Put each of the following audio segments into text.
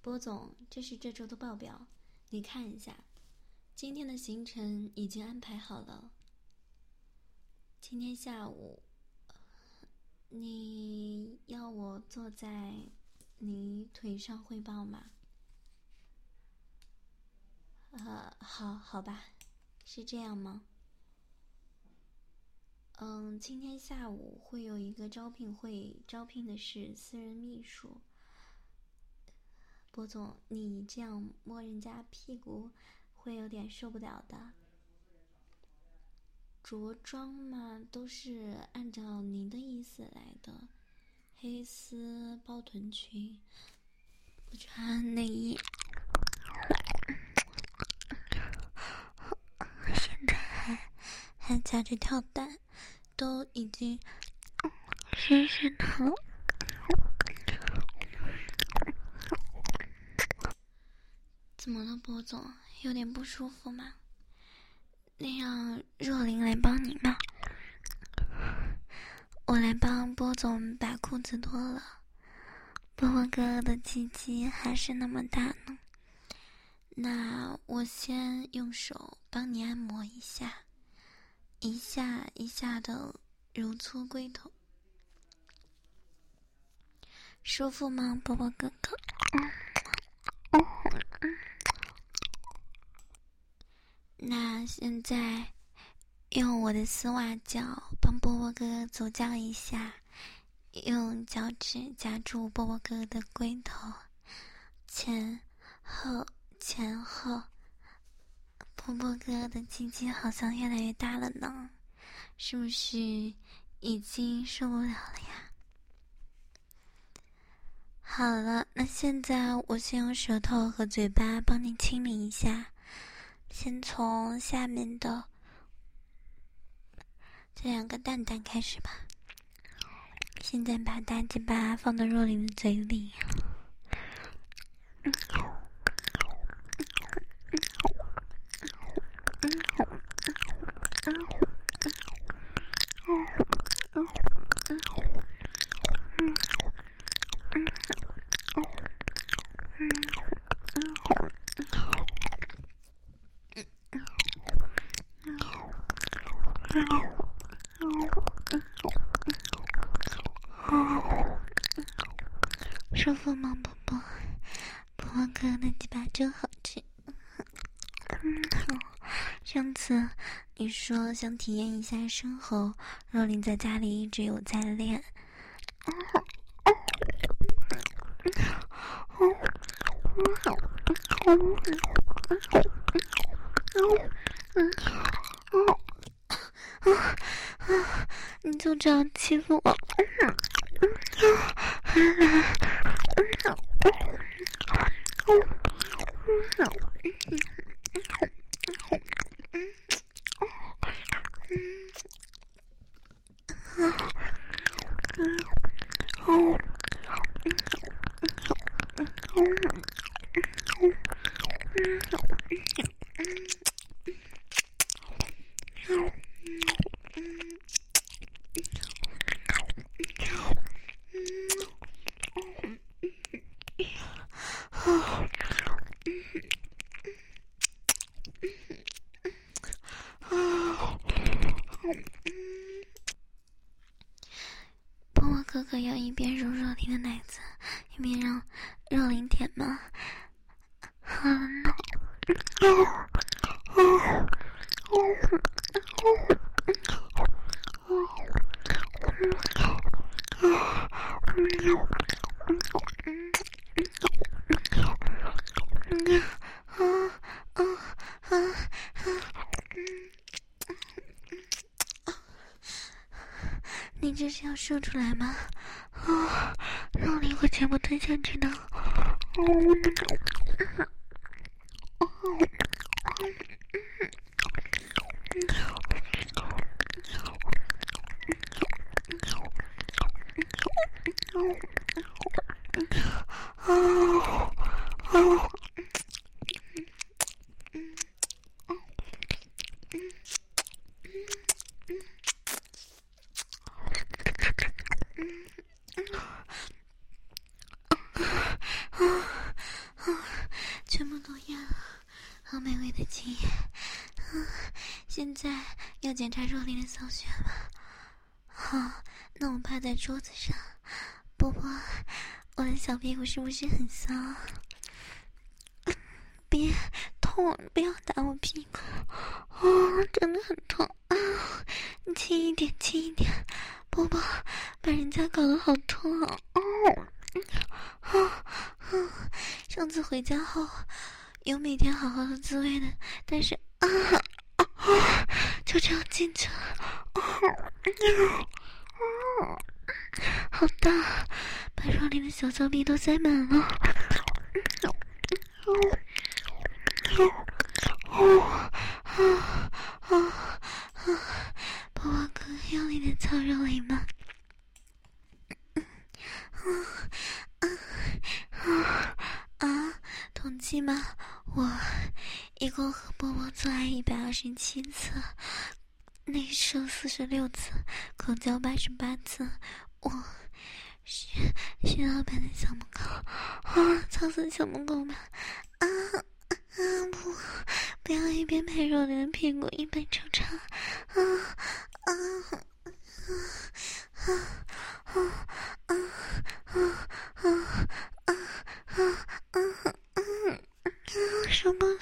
波总，这是这周的报表，你看一下。今天的行程已经安排好了。今天下午，你要我坐在你腿上汇报吗？好吧，是这样吗？今天下午会有一个招聘会，招聘的是私人秘书。波总，你这样摸人家屁股会有点受不了的。着装嘛，都是按照您的意思来的，黑丝包臀裙，不穿内衣。现在还夹着跳蛋，都已经湿湿的了。怎么了，波总？有点不舒服吗？那让若琳来帮你吗？我来帮波总把裤子脱了。波波哥哥的鸡鸡还是那么大呢。那我先用手帮你按摩一下，一下一下的揉搓龟头，舒服吗，波波哥哥？那现在用我的丝袜脚帮波波哥哥左脚一下，用脚趾夹住波波哥哥的龟头，前后。波波哥哥的鸡鸡好像越来越大了呢，是不是已经受不了了呀？好了，那现在我先用舌头和嘴巴帮你清理一下，先从下面的这两个蛋蛋开始吧。现在把大鸡巴放到若琳的嘴里，舒服吗，波波？波波哥的鸡巴真好吃。上次你说想体验一下生喉，若琳在家里一直有在练。你就这样欺负我？波波哥哥要一边揉若琳的奶子，一边让若琳舔吗？好呢。你这是要说出来吗？让你会全部吞下去的。 好美味的经验。现在要检查若琳的骚穴吗？好，那我趴在桌子上，波波，我的小屁股是不是很骚？别痛，不要打我屁股，真的很痛啊！你轻一点，轻一点，波波，把人家搞得好痛啊！上次回家后，有每天好好的自慰的，但是就这样进去了，好大，把若琳的小骚逼都塞满了。波波哥用力的操若琳吗？统计吗？我一共和波波做爱127次，内射46次，口交88次。我徐老板的小母狗，操死小母狗吧！不要一边拍若琳的屁股一边抽插，受不了，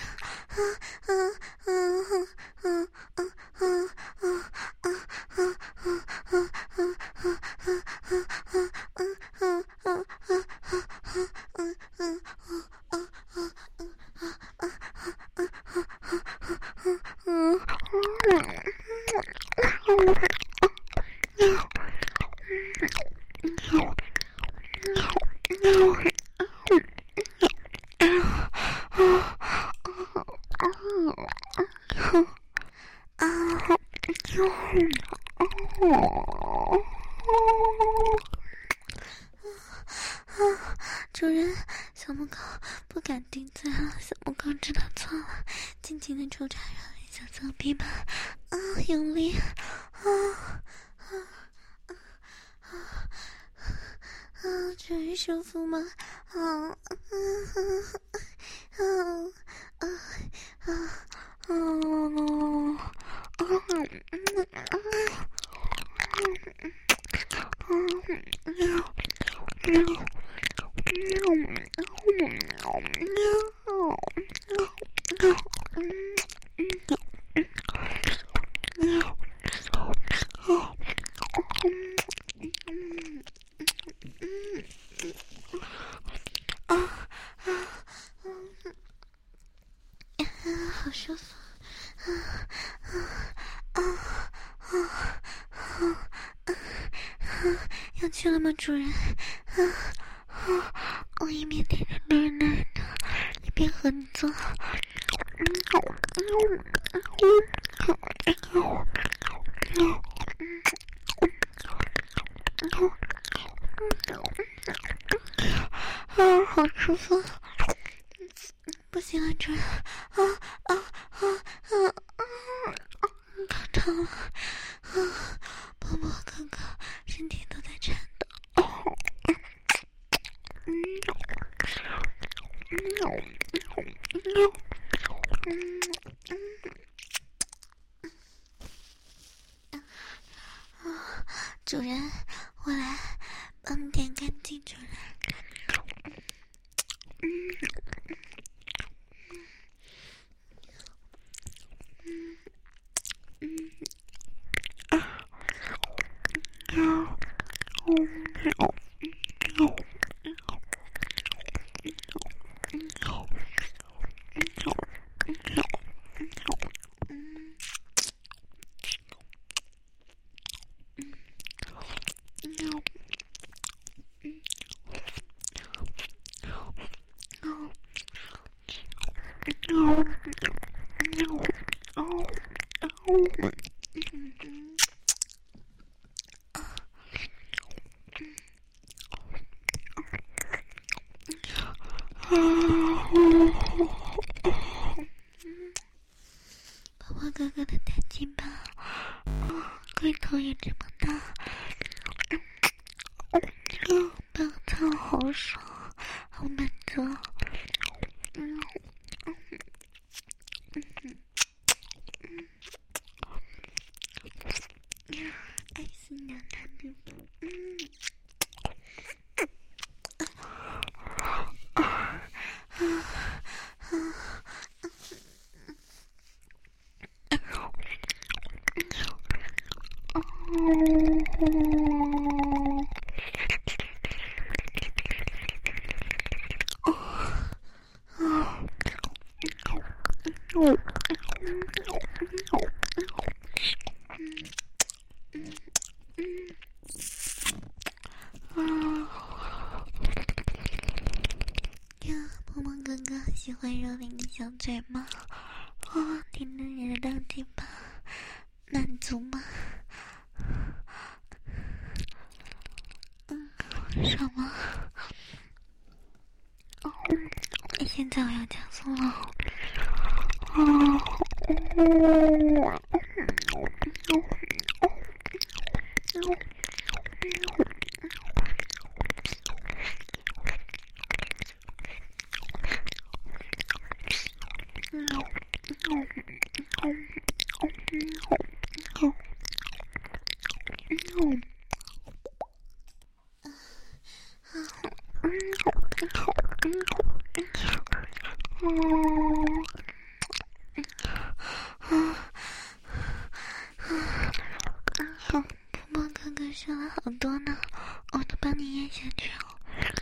主人，小母狗不敢顶嘴了，小母狗知道错了，尽情的抽插若琳小骚逼吧，用力，主人舒服吗？好舒服，要去了吗，主人？我一边舔着女人的，一边和你做。好舒服，不行了，主人，可疼了，波波哥哥身体都在颤抖。主人，我来帮你点干净，主人。波波哥哥的大鸡巴，龟头也这么大，抱操好爽，好满足。 萌萌哥哥喜欢蹂躏你小嘴吗？听着你的大鸡巴满足吗？爽吗？现在我要加速了。波波哥哥说了好多呢，我都帮你咽下去哦。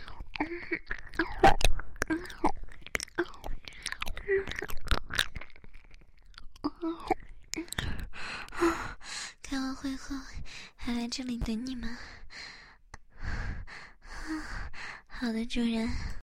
开完会后还来这里等你们。好的，主人。